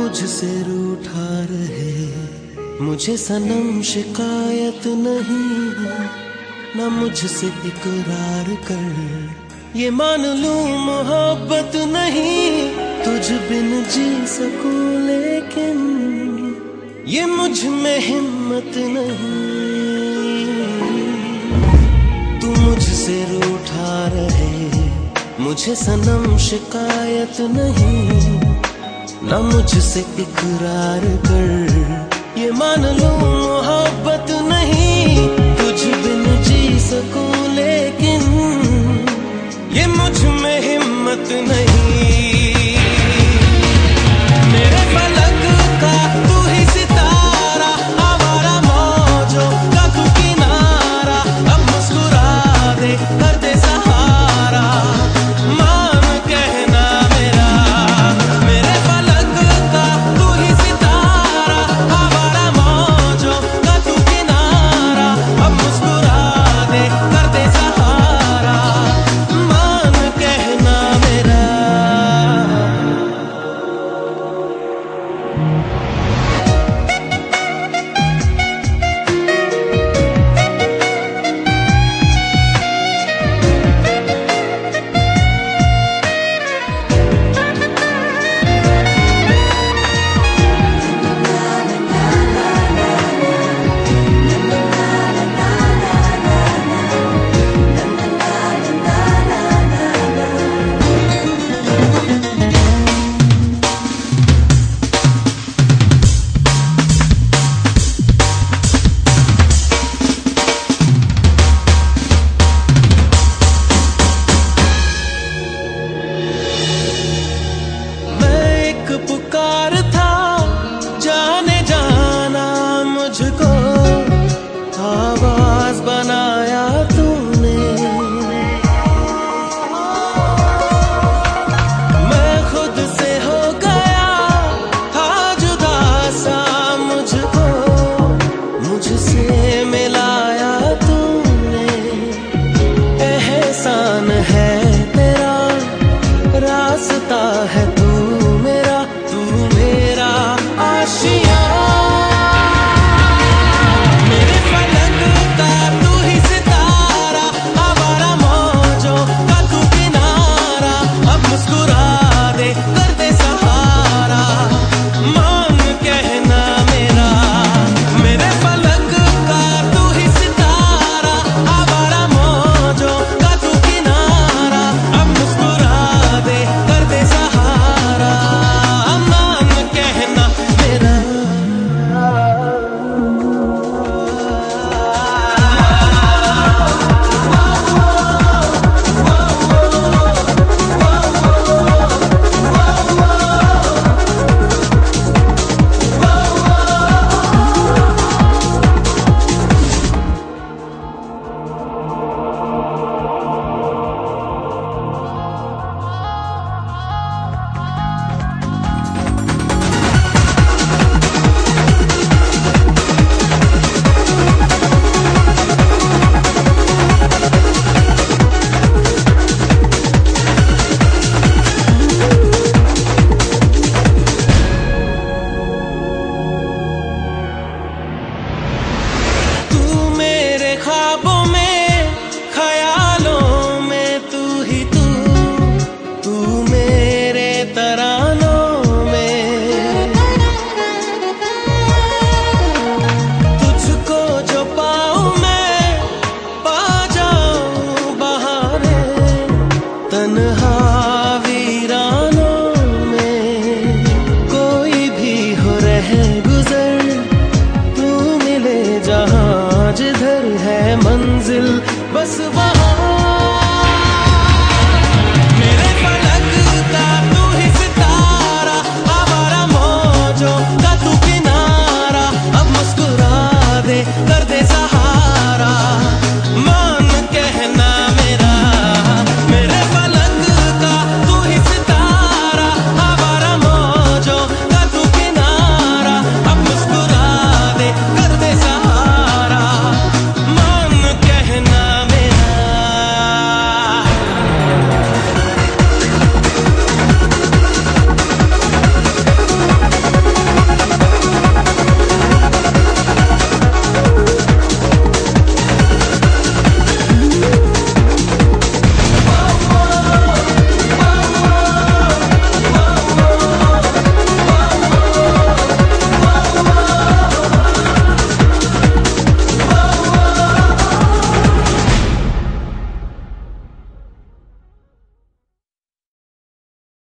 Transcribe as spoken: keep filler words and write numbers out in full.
मुझसे रूठा रहे, मुझे सनम शिकायत नहीं है, ना मुझसे इकरार कर। ये मान लूं मोहब्बत नहीं, तुझ बिन जी सकूं लेकिन ये मुझ में हिम्मत नहीं। तू मुझसे रूठा रहे, मुझे सनम शिकायत नहीं, ना मुझसे इकरार कर। ये मान लूं मोहब्बत नहीं, तुझ बिन जी सकूं लेकिन ये मुझ में हिम्मत नहीं। मेरे फलक का तू ही सितारा, आवारा मौजों का तू किनारा, अब मुस्कुरा दे कर दे सहारा, मान कहना मेरा। मेरे फलक का तू ही सितारा, आवारा मौजों का तू किनारा, अब मुस्कुरा दे कर दे सहारा, मान कहना मेरा। पुकार था जाने जाना मुझको, आवाज बनाया तूने। मैं खुद से हो गया था जुदा सा मुझको, मुझसे मिलाया तूने। एहसान है तेरा, रास्ता है तू मेरा, तू मेरा आशिया। मेरे फलक का तू ही सितारा, आवारा मौजों का तू किनारा, अब मुस्कुरा दे कर दे सहारा, मान कहना मेरा। मेरे फलक का तू ही सितारा, आवारा मौजों का तू किनारा, अब मुस्कुरा दे कर दे सहारा, मान कहना मेरा। ख्वाबों में, ख्यालों में तू ही तू, तू मेरे तरानों में। तुझको जो पाऊं मैं, पा जाऊं बहारे तन्हा वीरानों में। कोई भी हो रहे गुजर, तू मिले जहां जिधर है मंजिल बस वहां। मेरे फलक का तू ही सितारा, आवारा मौजों का तू किनारा, अब मुस्कुरा दे कर दे सहारा।